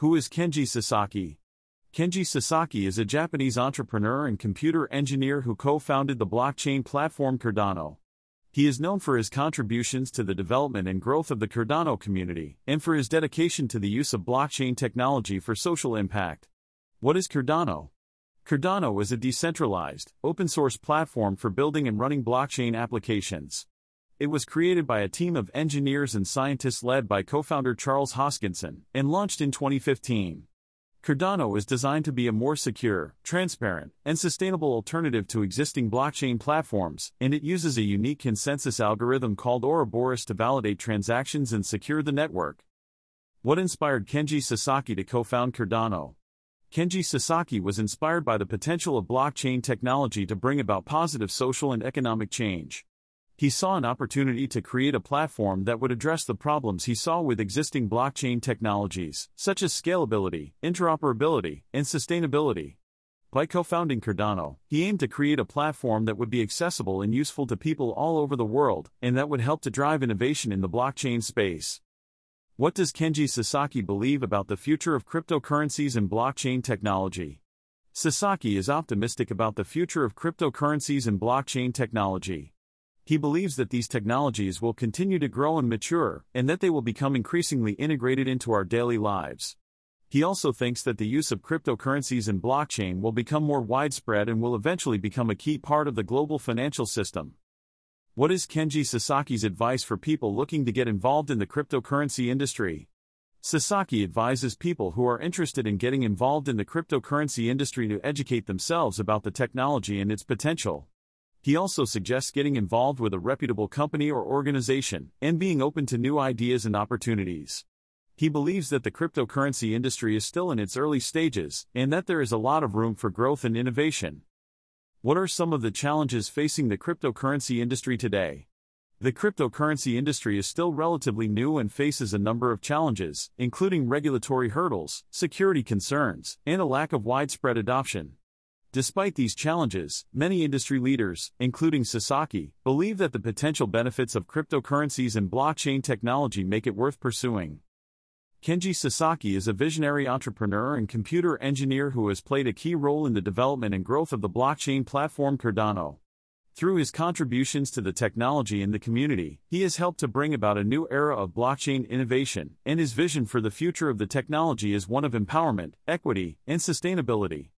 Who is Kenji Sasaki? Kenji Sasaki is a Japanese entrepreneur and computer engineer who co-founded the blockchain platform Cardano. He is known for his contributions to the development and growth of the Cardano community, and for his dedication to the use of blockchain technology for social impact. What is Cardano? Cardano is a decentralized, open-source platform for building and running blockchain applications. It was created by a team of engineers and scientists led by co-founder Charles Hoskinson, and launched in 2015. Cardano is designed to be a more secure, transparent, and sustainable alternative to existing blockchain platforms, and it uses a unique consensus algorithm called Ouroboros to validate transactions and secure the network. What inspired Kenji Sasaki to co-found Cardano? Kenji Sasaki was inspired by the potential of blockchain technology to bring about positive social and economic change. He saw an opportunity to create a platform that would address the problems he saw with existing blockchain technologies, such as scalability, interoperability, and sustainability. By co-founding Cardano, he aimed to create a platform that would be accessible and useful to people all over the world, and that would help to drive innovation in the blockchain space. What does Kenji Sasaki believe about the future of cryptocurrencies and blockchain technology? Sasaki is optimistic about the future of cryptocurrencies and blockchain technology. He believes that these technologies will continue to grow and mature, and that they will become increasingly integrated into our daily lives. He also thinks that the use of cryptocurrencies and blockchain will become more widespread and will eventually become a key part of the global financial system. What is Kenji Sasaki's advice for people looking to get involved in the cryptocurrency industry? Sasaki advises people who are interested in getting involved in the cryptocurrency industry to educate themselves about the technology and its potential. He also suggests getting involved with a reputable company or organization, and being open to new ideas and opportunities. He believes that the cryptocurrency industry is still in its early stages, and that there is a lot of room for growth and innovation. What are some of the challenges facing the cryptocurrency industry today? The cryptocurrency industry is still relatively new and faces a number of challenges, including regulatory hurdles, security concerns, and a lack of widespread adoption. Despite these challenges, many industry leaders, including Sasaki, believe that the potential benefits of cryptocurrencies and blockchain technology make it worth pursuing. Kenji Sasaki is a visionary entrepreneur and computer engineer who has played a key role in the development and growth of the blockchain platform Cardano. Through his contributions to the technology and the community, he has helped to bring about a new era of blockchain innovation, and his vision for the future of the technology is one of empowerment, equity, and sustainability.